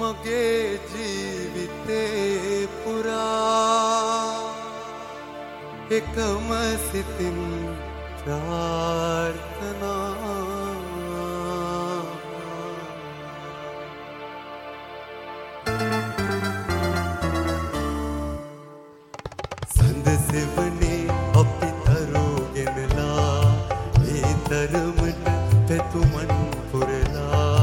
මගේ ජීවිතේ පුරා එකම සිතින් ප්‍රාර්ථනා සඳ සෙවනේ අපි තරුගෙනලා ඒ තරමට පැතුමන් පුරලා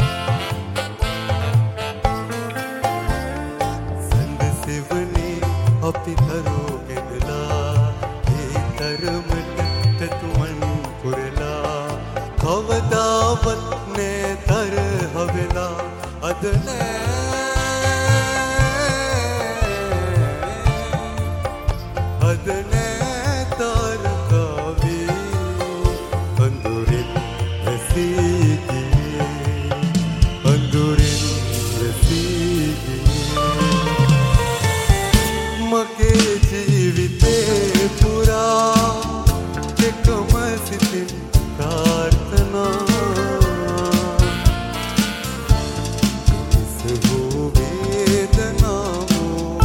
සඳ සෙවනේ අපි තරුගෙනලා ඒ තරමට පැතුමන් පුරලා කවදාවත් නෑ තරහ වෙලා අද නෑ මගේ ජීවිතේ පුරා එකම සිතින් ප්‍රාර්ථනා සහෝ වේදනාවෝ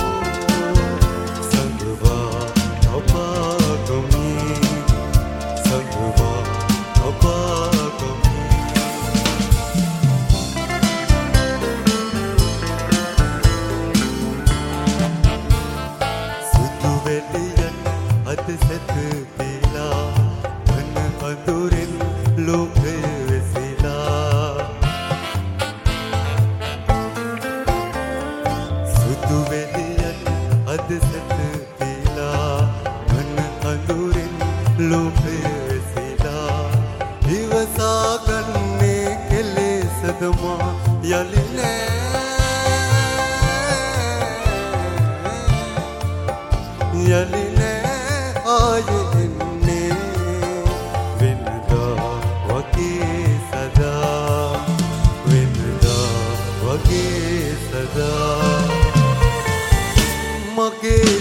සංගවා අපාගමී සංගවා අපාගමී අද සැත පෙලා මන අඳුරෙන් ලෝකය වෙසිලා සුදු වෙලියන් අද සැත පෙලා මන අඳුරෙන් ලෝකය වෙසිලා ඉවසා ගන්නේ කෙලෙසද මා යලි නෑ යලි ආයෙ එන්නේ වෙනදා වගේ සදා වෙනදා වගේ සදා මගේ